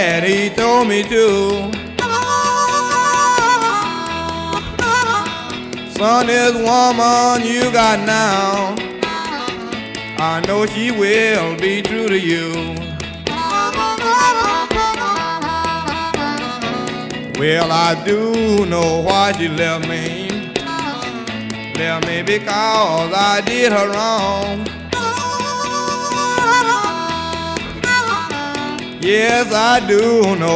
And he told me to. Son, this woman you got now, I know she will be true to you. Well, I do know why she left me. Left me because I did her wrong. Yes, I do know.